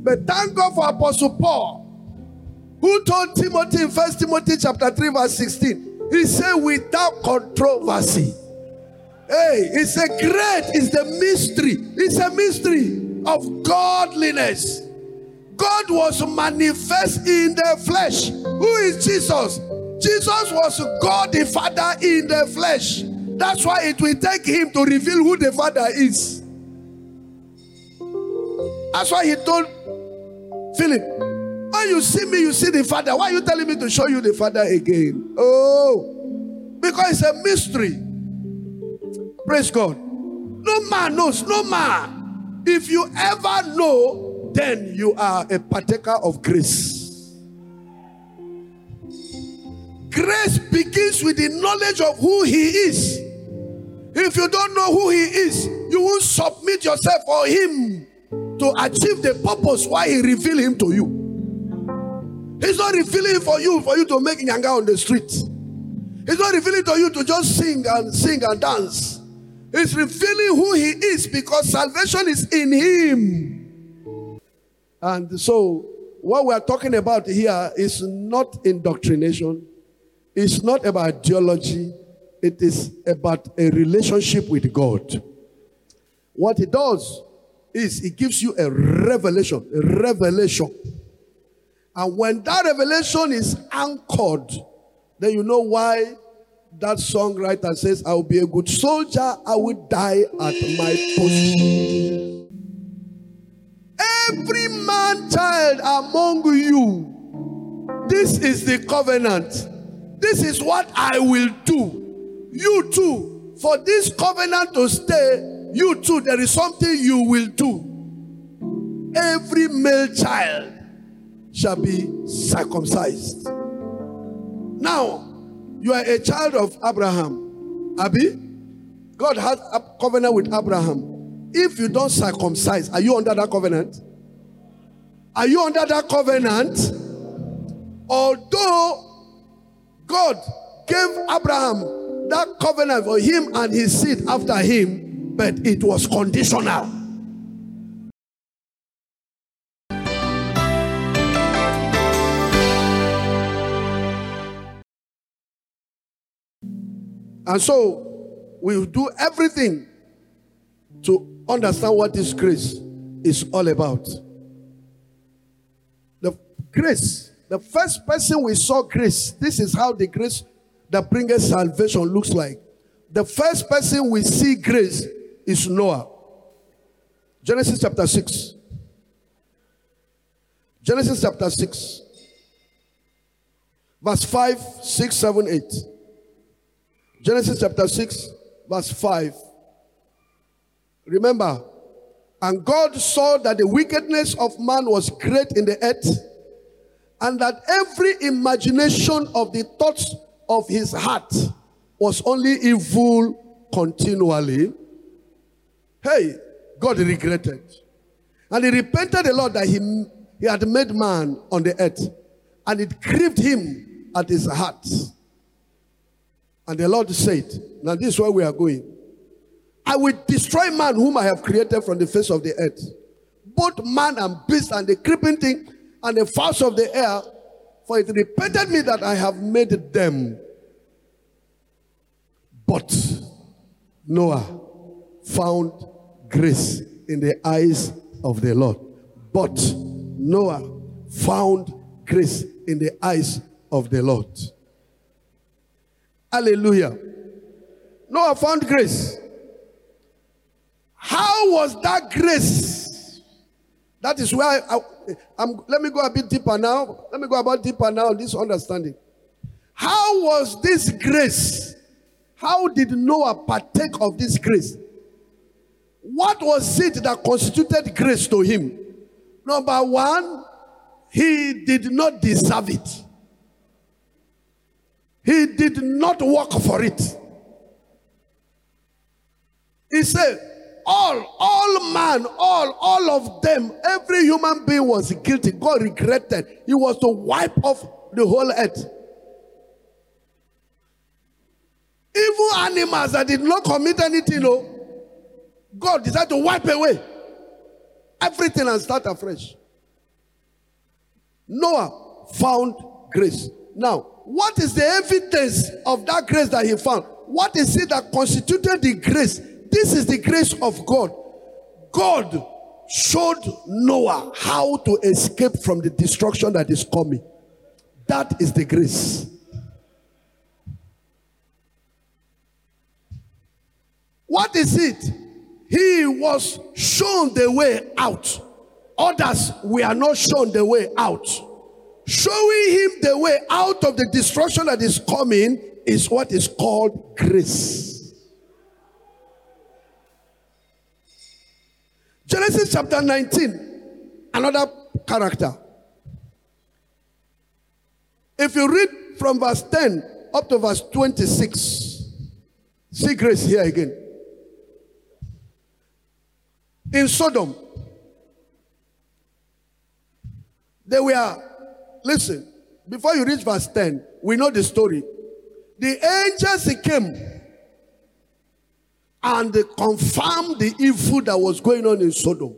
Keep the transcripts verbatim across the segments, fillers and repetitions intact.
But thank God for Apostle Paul, who told Timothy in First Timothy chapter three, verse sixteen. He said, without controversy. Hey, it's a great, it's the mystery. It's a mystery of godliness. God was manifest in the flesh. Who is Jesus? Jesus was God the Father in the flesh. That's why it will take him to reveal who the Father is. That's why he told Philip, when you see me, you see the Father. Why are you telling me to show you the Father again? Oh, because it's a mystery. Praise God. No man knows, no man. If you ever know, then you are a partaker of grace. Grace begins with the knowledge of who he is. If you don't know who he is, you won't submit yourself for him to achieve the purpose why he revealed him to you. He's not revealing for you for you to make nyanga on the street. He's not revealing to you to just sing and sing and dance. He's revealing who he is because salvation is in him. And so what we are talking about here is not indoctrination. It's not about ideology. It is about a relationship with God. What it does is it gives you a revelation, a revelation. And when that revelation is anchored, then you know why that songwriter says, I will be a good soldier, I will die at my post. Every man child among you, this is the covenant. This is what I will do. You too, for this covenant to stay, you too, there is something you will do. Every male child shall be circumcised. Now, you are a child of Abraham. Abi? God has a covenant with Abraham. If you don't circumcise, are you under that covenant? Are you under that covenant? Although God gave Abraham that covenant for him and his seed after him, but it was conditional. And so we will do everything to understand what this grace is all about. The grace, the first person we saw grace, this is how the grace that brings salvation looks like. The first person we see grace is Noah. Genesis chapter six. Genesis chapter six. Verse five, six, seven, eight. Genesis chapter six, verse five. Remember, and God saw that the wickedness of man was great in the earth, and that every imagination of the thoughts of his heart was only evil continually. Hey, God regretted. And he repented the Lord that he, he had made man on the earth, and it grieved him at his heart. And the Lord said, now this is where we are going. I will destroy man whom I have created from the face of the earth. Both man and beast and the creeping thing and the fowls of the air. For it repented me that I have made them. But Noah found grace in the eyes of the Lord. But Noah found grace in the eyes of the Lord. Hallelujah. Noah found grace. How was that grace? That is where I, I, I'm, let me go a bit deeper now. Let me go about deeper now on this understanding. How was this grace? How did Noah partake of this grace? What was it that constituted grace to him? Number one, he did not deserve it. He did not work for it. He said, all, all man, all, all of them, every human being was guilty. God regretted. He was to wipe off the whole earth. Even animals that did not commit anything, no, God decided to wipe away everything and start afresh. Noah found grace. Now, what is the evidence of that grace that he found? What is it that constituted the grace? This is the grace of God. God showed Noah how to escape from the destruction that is coming. That is the grace. What is it? He was shown the way out. Others were not shown the way out. Showing him the way out of the destruction that is coming is what is called grace. Genesis chapter nineteen, another character. If you read from verse ten up to verse twenty-six, see grace here again. In Sodom, they were, listen, before you reach verse ten, we know the story. The angels came and they confirmed the evil that was going on in Sodom.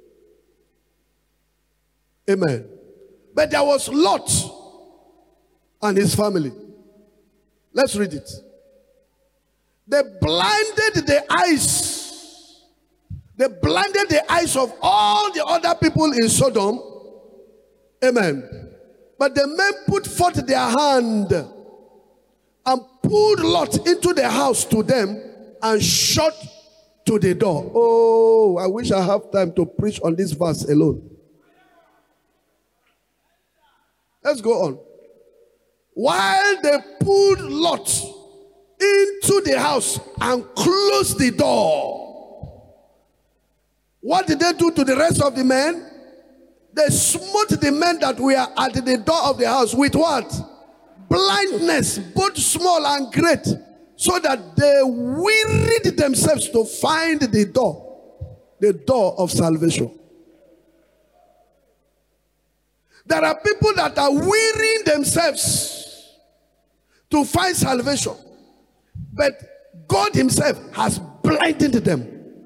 Amen. But there was Lot and his family. Let's read it. They blinded the eyes. They blinded the eyes of all the other people in Sodom. Amen. But the men put forth their hand and pulled Lot into the house to them and shut to the door. Oh, I wish I have time to preach on this verse alone. Let's go on. While they pulled Lot into the house and closed the door, what did they do to the rest of the men? They smote the men that were at the door of the house with what? Blindness, both small and great, so that they wearied themselves to find the door, the door of salvation. There are people that are wearying themselves to find salvation, but God himself has blinded them.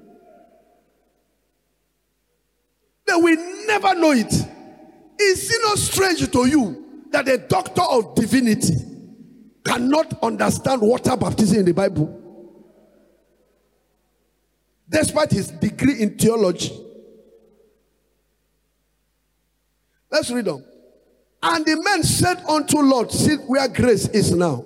They will never know it. Is it not strange to you that a doctor of divinity cannot understand water baptism in the Bible, despite his degree in theology? Let's read on. And the men said unto Lot, see where grace is now.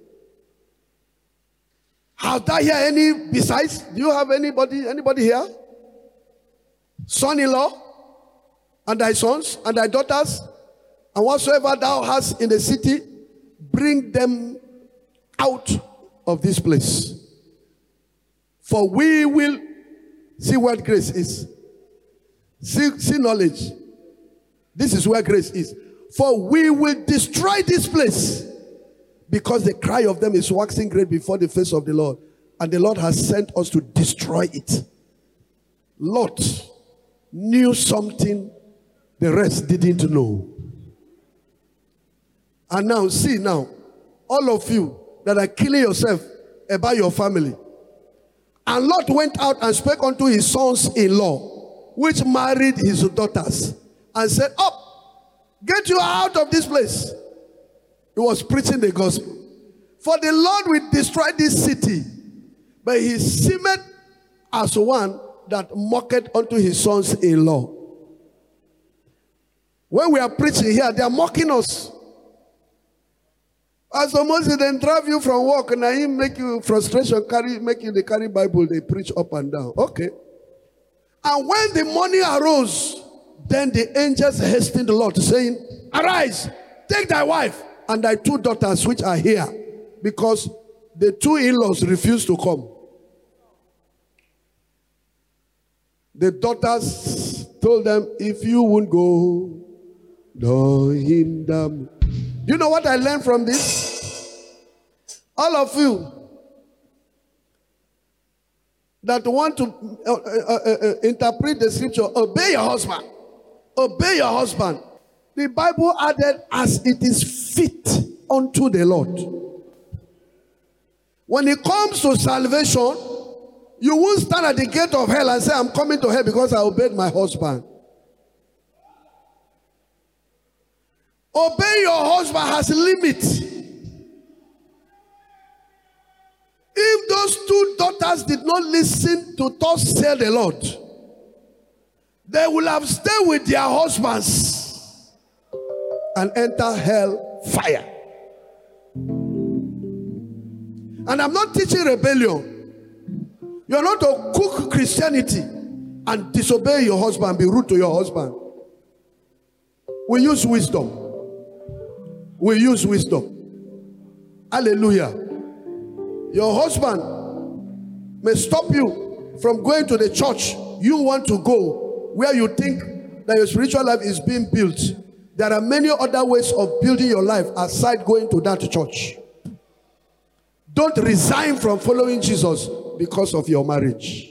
Have thou here any besides? Do you have anybody, anybody here? Son-in-law, and thy sons, and thy daughters, and whatsoever thou hast in the city, bring them out of this place. For we will see what grace is. See, see knowledge. This is where grace is. For we will destroy this place, because the cry of them is waxing great before the face of the Lord. And the Lord has sent us to destroy it. Lot knew something the rest didn't know. And now, see now, all of you that are killing yourself about your family. And Lot went out and spake unto his sons-in-law, which married his daughters, and said, up, get you out of this place. He was preaching the gospel. For the Lord will destroy this city, but he seemed as one that mocked unto his sons-in-law. When we are preaching here, they are mocking us. As almost they then drive you from work and I make you frustration, carry, make you the carry Bible, they preach up and down. Okay. And when the morning arose, then the angels hastened the Lord, saying, arise, take thy wife and thy two daughters which are here, because the two in-laws refused to come. The daughters told them, if you won't go, don't hinder me. You know what I learned from this? All of you that want to uh, uh, uh, uh, interpret the scripture, obey your husband. Obey your husband. The Bible added, as it is fit unto the Lord. When it comes to salvation, you won't stand at the gate of hell and say, I'm coming to hell because I obeyed my husband. Obey your husband has limits. If those two daughters did not listen to thus say the Lord, they will have stayed with their husbands and enter hell fire. And I'm not teaching rebellion. You're not to cook Christianity and disobey your husband, be rude to your husband. We use wisdom. We use wisdom. Hallelujah. Your husband may stop you from going to the church you want to go, where you think that your spiritual life is being built. There are many other ways of building your life aside going to that church. Don't resign from following Jesus because of your marriage.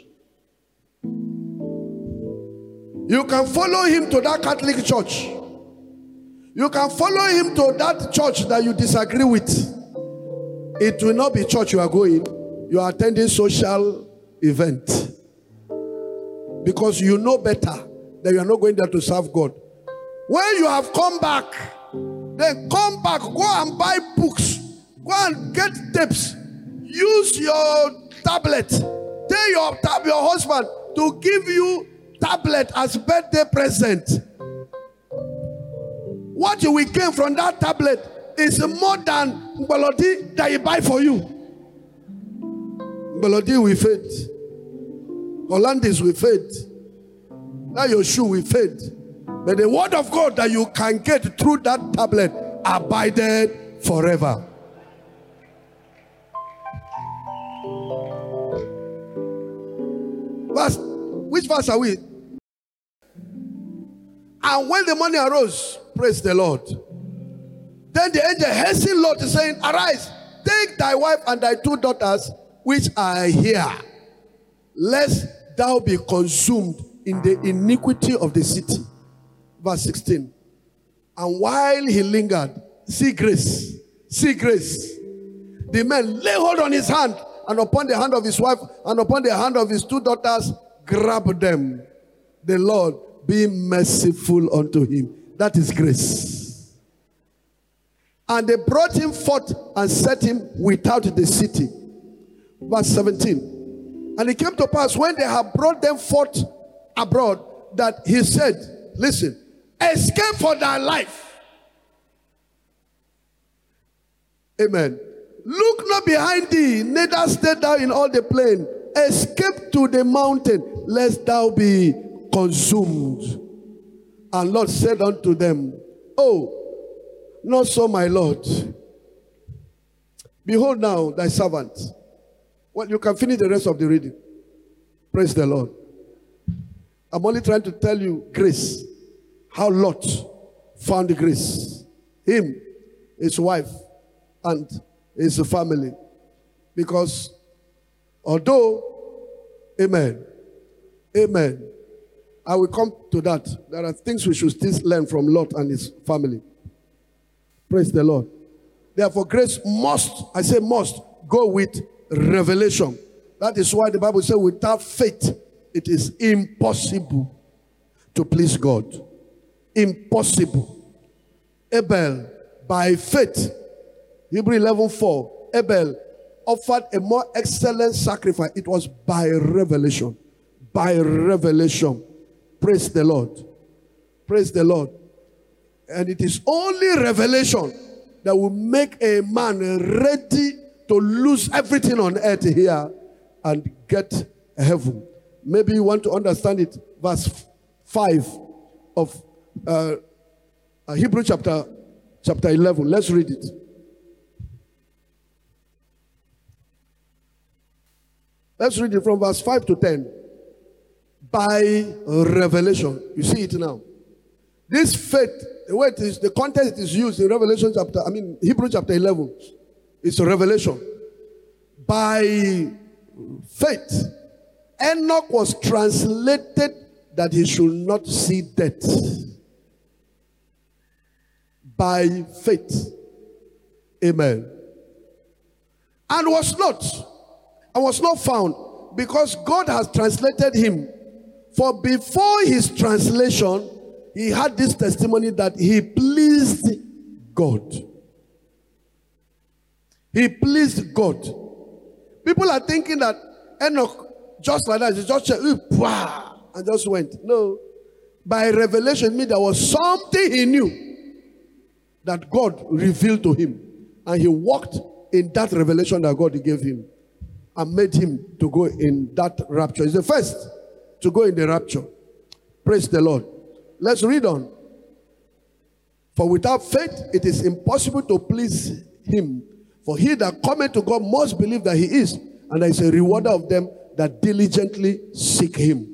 You can follow him to that Catholic church. You can follow him to that church that you disagree with. It will not be church you are going. You are attending social event. Because you know better that you are not going there to serve God. When you have come back, then come back, go and buy books. Go and get tips. Use your tablet. Tell your, tab- your husband to give you tablet as birthday present. What you will gain from that tablet is more than Mbolodi that he buy for you. Mbolodi will fade. Hollandis will fade. Now your shoe will fade. But the word of God that you can get through that tablet abided forever. Verse, which verse are we? And when the morning arose, praise the Lord. Then the angel hastened Lot, saying, arise, take thy wife and thy two daughters, which are here, lest thou be consumed in the iniquity of the city. Verse sixteen. And while he lingered, see grace, see grace. The man lay hold on his hand, and upon the hand of his wife, and upon the hand of his two daughters, grab them. The Lord be merciful unto him. That is grace. And they brought him forth and set him without the city. Verse seventeen. And it came to pass when they had brought them forth abroad that he said, listen, escape for thy life. Amen. Look not behind thee, neither stay thou in all the plain. Escape to the mountain, lest thou be consumed. And Lord said unto them, oh, not so, my Lord. Behold now thy servant. Well, you can finish the rest of the reading. Praise the Lord. I'm only trying to tell you grace. How Lot found grace. Him, his wife, and his family. Because although, amen, amen, I will come to that. There are things we should still learn from Lot and his family. Praise the Lord. Therefore, grace must, I say must, go with revelation. That is why the Bible says without faith, it is impossible to please God. Impossible. Abel, by faith, Hebrew eleven four, Abel offered a more excellent sacrifice. It was by revelation. By revelation. Praise the Lord. Praise the Lord. And it is only revelation that will make a man ready to lose everything on earth here and get heaven. Maybe you want to understand it. Verse five of uh, uh, Hebrew chapter, chapter eleven. Let's read it. Let's read it from verse five to ten. By revelation. You see it now. This faith, the way it is, the context is used in Revelation chapter, I mean Hebrew chapter eleven. It's a revelation. By faith, Enoch was translated that he should not see death. By faith. Amen. And was not, and was not found, because God has translated him. For before his translation, he had this testimony that he pleased God. He pleased God. People are thinking that Enoch, just like that, he just said, and just went. No. By revelation, it means there was something he knew that God revealed to him. And he walked in that revelation that God gave him and made him to go in that rapture. He's the first to go in the rapture. Praise the Lord. Let's read on. For without faith, it is impossible to please him. For he that cometh to God must believe that he is, and there is a rewarder of them that diligently seek him.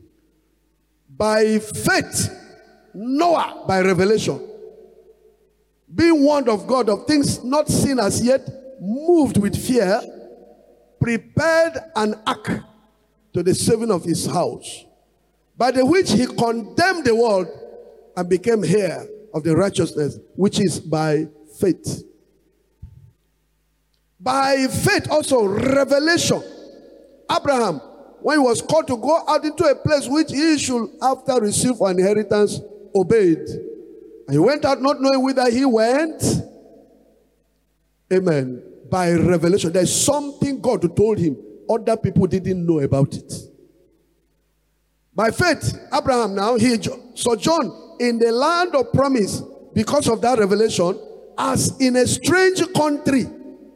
By faith, Noah, by revelation, being warned of God of things not seen as yet, moved with fear, prepared an ark to the saving of his house, by the which he condemned the world and became heir of the righteousness which is by faith. By faith also, revelation. Abraham, when he was called to go out into a place which he should after receive for an inheritance, obeyed. And he went out not knowing whither he went. Amen. By revelation. There's something God told him. Other people didn't know about it. By faith, Abraham now, he sojourned in the land of promise because of that revelation, as in a strange country,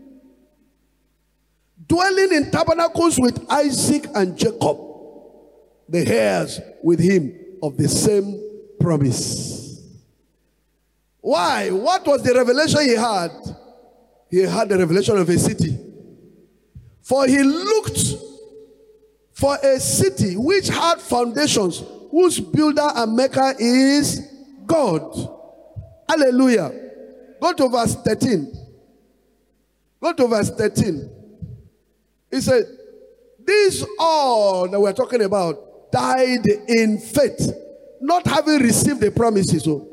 dwelling in tabernacles with Isaac and Jacob, the heirs with him of the same promise. Why? What was the revelation he had? He had the revelation of a city. For he looked for a city which had foundations, whose builder and maker is God. Hallelujah. Go to verse thirteen. Go to verse thirteen. He said, these all that we're talking about died in faith, not having received the promises, oh,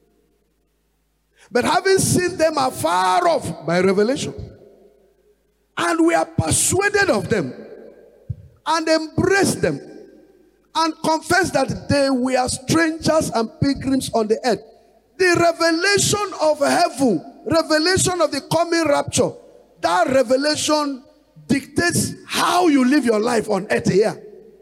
but having seen them afar off by revelation. And we are persuaded of them and embraced them and confessed that they were strangers and pilgrims on the earth. The revelation of heaven, revelation of the coming rapture, that revelation dictates how you live your life on earth here.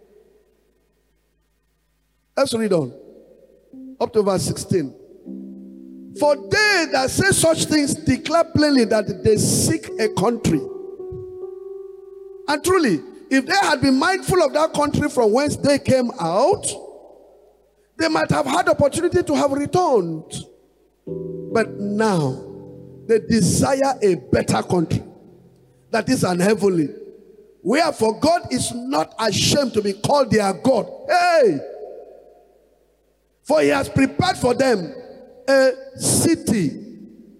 Let's read on. Up to verse sixteen. For they that say such things declare plainly that they seek a country. And truly, if they had been mindful of that country from whence they came out, they might have had opportunity to have returned. But now, they desire a better country, that is an heavenly. Wherefore God is not ashamed to be called their God. Hey! For he has prepared for them a city.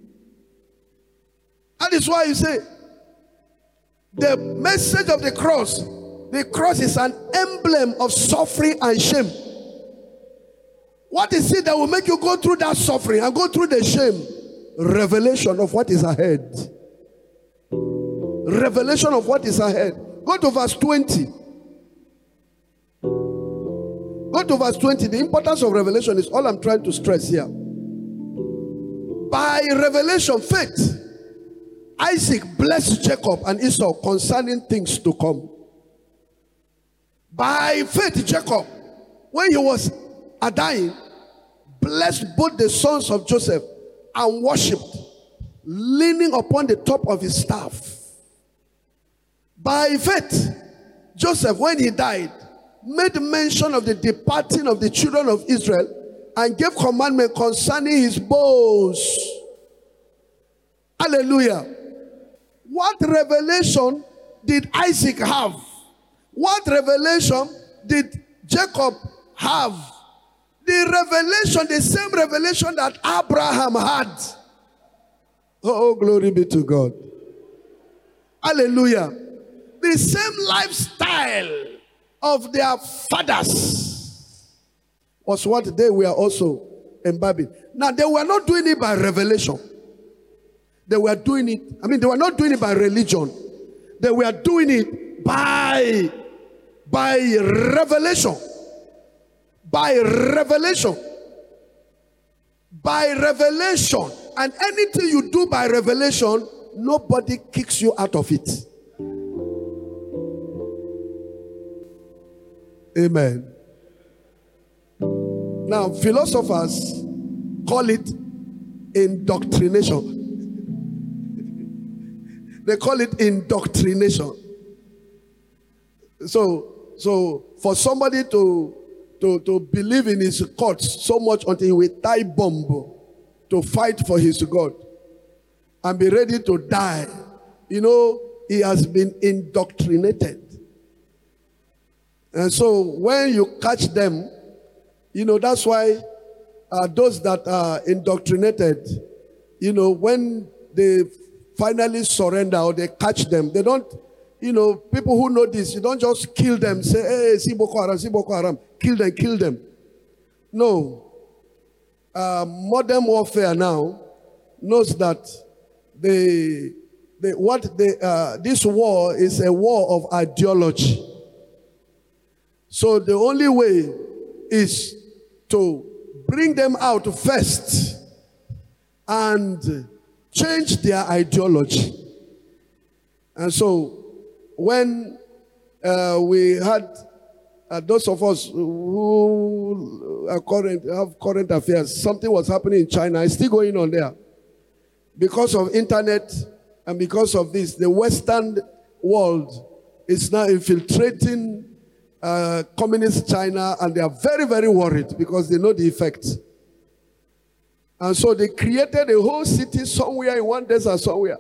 That is why you say, the message of the cross, the cross is an emblem of suffering and shame. What is it that will make you go through that suffering and go through the shame? Revelation of what is ahead. Revelation of what is ahead. Go to verse twenty. Go to verse twenty. The importance of revelation is all I'm trying to stress here. By revelation, faith, Isaac blessed Jacob and Esau concerning things to come. By faith, Jacob, when he was a dying, blessed both the sons of Joseph and worshipped, leaning upon the top of his staff. By faith, Joseph, when he died, made mention of the departing of the children of Israel and gave commandment concerning his bones. Hallelujah. What revelation did Isaac have? What revelation did Jacob have? The revelation, the same revelation that Abraham had. Oh, glory be to God. Hallelujah. The same lifestyle of their fathers was what they were also imbibing. Now, they were not doing it by revelation. They were doing it, I mean, they were not doing it by religion. They were doing it by, by revelation. By revelation. By revelation. And anything you do by revelation, nobody kicks you out of it. Amen. Now, philosophers call it indoctrination. They call it indoctrination. So, so for somebody to, to, to believe in his courts so much until he will tie bomb to fight for his God and be ready to die, you know, he has been indoctrinated. And so when you catch them, you know, that's why uh, those that are indoctrinated, you know, when they finally surrender or they catch them, they don't, you know, people who know this, you don't just kill them, say, hey, see Boko Haram, see Boko Haram, kill them, kill them. No. Uh, modern warfare now knows that they, they, what they, uh, this war is a war of ideology. So the only way is to bring them out first and change their ideology. And so when uh, we had uh, those of us who are current, have current affairs, something was happening in China. It's still going on there. Because of internet and because of this, the Western world is now infiltrating Uh, communist China, and they are very, very worried because they know the effect. And so they created a whole city somewhere in one desert somewhere.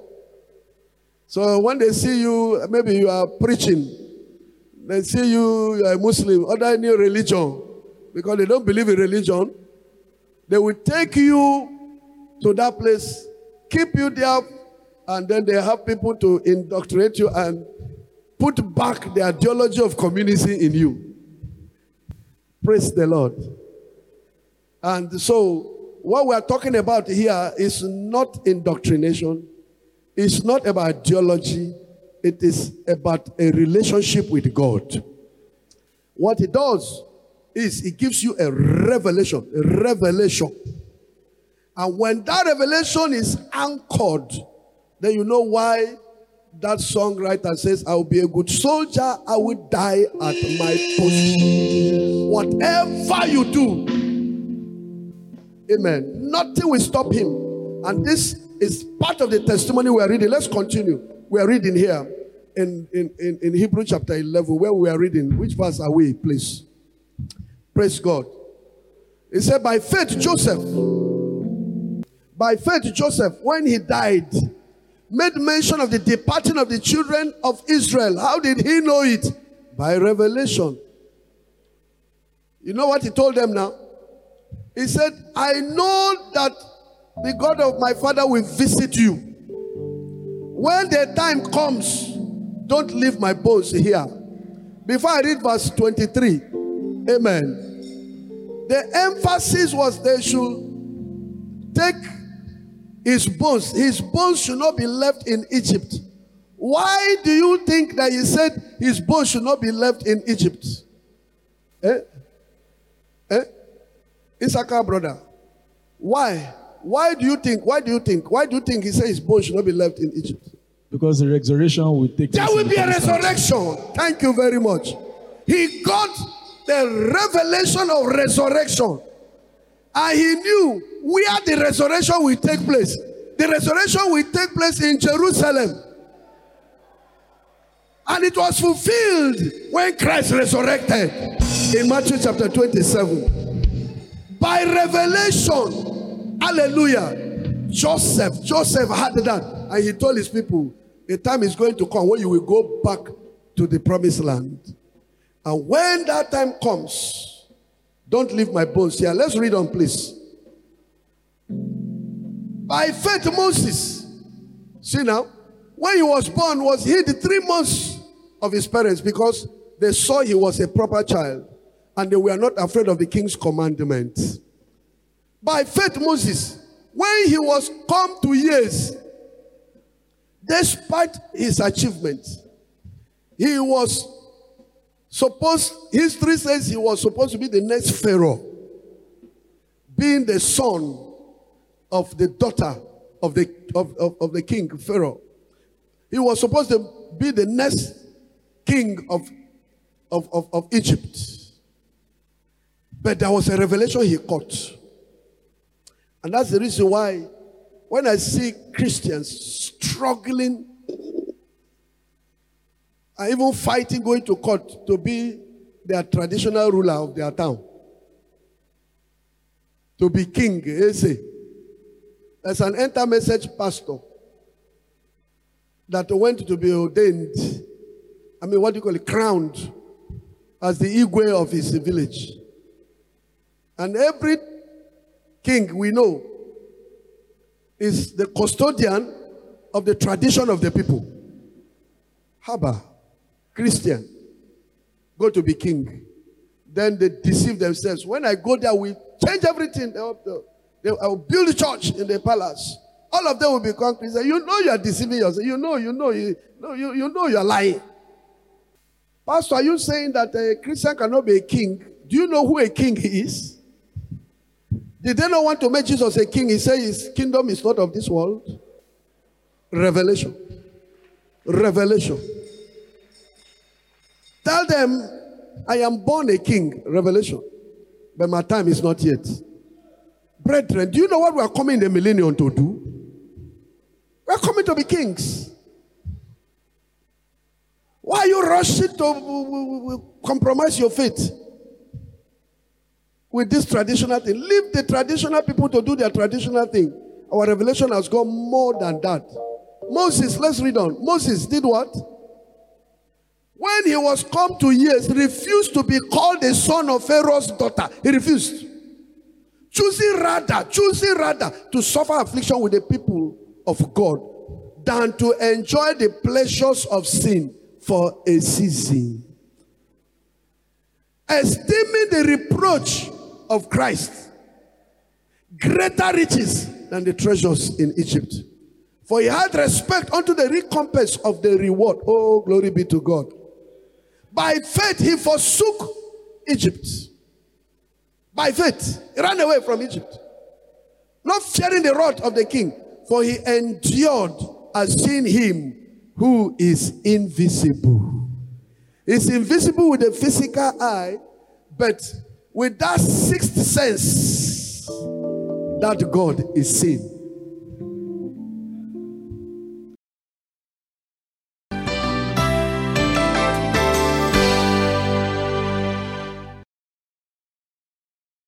So when they see you, maybe you are preaching, they see you, you are a Muslim, other any religion, because they don't believe in religion, they will take you to that place, keep you there, and then they have people to indoctrinate you and put back the ideology of communism in you. Praise the Lord. And so, what we are talking about here is not indoctrination. It's not about ideology. It is about a relationship with God. What it does is it gives you a revelation. A revelation. And when that revelation is anchored, then you know why that songwriter says, I will be a good soldier, I will die at my post. Whatever you do, amen, nothing will stop him. And this is part of the testimony we are reading. Let's continue. We are reading here in, in, in, in Hebrew chapter eleven, where we are reading. Which verse are we, please? Praise God. It said, by faith Joseph, by faith Joseph, when he died, made mention of the departing of the children of Israel. How did he know it? By revelation. You know what he told them now? He said, I know that the God of my father will visit you. When the time comes, don't leave my bones here. Before I read verse twenty-three, amen. The emphasis was they should take his bones. His bones should not be left in Egypt. Why do you think that he said his bones should not be left in Egypt? Eh? Eh? Issachar brother. Why? Why do you think? Why do you think? Why do you think he said his bones should not be left in Egypt? Because the resurrection will take place. There will be a resurrection. Thank you very much. He got the revelation of resurrection. And he knew where the resurrection will take place. The resurrection will take place in Jerusalem. And it was fulfilled when Christ resurrected in Matthew chapter twenty-seven. By revelation, hallelujah, Joseph, Joseph had that. And he told his people, a time is going to come when you will go back to the promised land. And when that time comes, don't leave my bones here. Let's read on, please. By faith, Moses, see now, when he was born, was hid three months of his parents because they saw he was a proper child and they were not afraid of the king's commandment. By faith, Moses, when he was come to years, despite his achievements, he was supposed, history says he was supposed to be the next Pharaoh, being the son of the daughter of the, of, of, of the king, Pharaoh. He was supposed to be the next king of, of, of, of Egypt. But there was a revelation he caught. And that's the reason why when I see Christians struggling and even fighting, going to court to be their traditional ruler of their town, to be king, Eze. There's an enter message pastor that went to be ordained, I mean, what do you call it, crowned as the Igwe of his village. And every king we know is the custodian of the tradition of the people. Haba, Christian, go to be king. Then they deceive themselves. When I go there, we change everything. They will build a church in the palace. All of them will become Christians. You know you are deceiving yourself. You know, you know, you know, you, you know you are lying. Pastor, are you saying that a Christian cannot be a king? Do you know who a king is? Did they not want to make Jesus a king? He said his kingdom is not of this world. Revelation. Revelation. Tell them, I am born a king. Revelation. But my time is not yet. Brethren, do you know what we are coming in the millennium to do? We are coming to be kings. Why are you rushing to compromise your faith with this traditional thing? Leave the traditional people to do their traditional thing. Our revelation has gone more than that. Moses, let's read on. Moses did what? When he was come to years, refused to be called the son of Pharaoh's daughter. He refused. Choosing rather, choosing rather to suffer affliction with the people of God than to enjoy the pleasures of sin for a season. Esteeming the reproach of Christ greater riches than the treasures in Egypt. For he had respect unto the recompense of the reward. Oh, glory be to God. By faith he forsook Egypt. By faith, he ran away from Egypt. Not fearing the wrath of the king, for he endured as seeing him who is invisible. He's invisible with the physical eye, but with that sixth sense that God is seen.